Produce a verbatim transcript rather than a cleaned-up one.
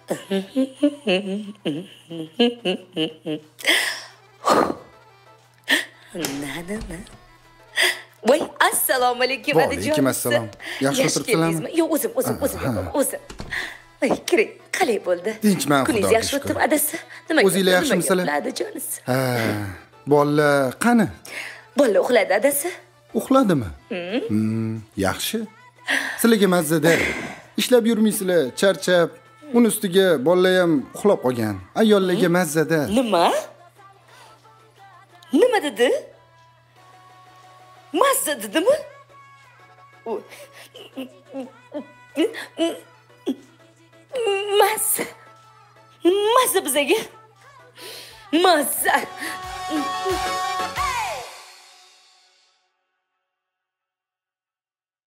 Na-na-na. Voy, assalomu alaykum Va adajon. alaykum assalom. Yaxshi o'tiribsizlarmi? Yo'q, o'zim, o'zim, o'zim, o'zim. Ay, kiring. Qalay bo'ldi? Tinchman, Kuningiz Xudoga yaxshi shukr. o'tib adasi. Nima? O'zinglar yaxshimisizlar? Adajonis. Ha, bolalar qani? Bola uxladi adasi. Uxladimi? Hmm, yaxshi. Sizlarga mazza-da. Ishlab yurmaysizlar, charchab. Uni ustiga bolalar ham uxlab qolgan. Ayollarga mazza-da. Nima? Nima dedi? Mazza dedimi? Mazza. Mazza bizaga. Mazza.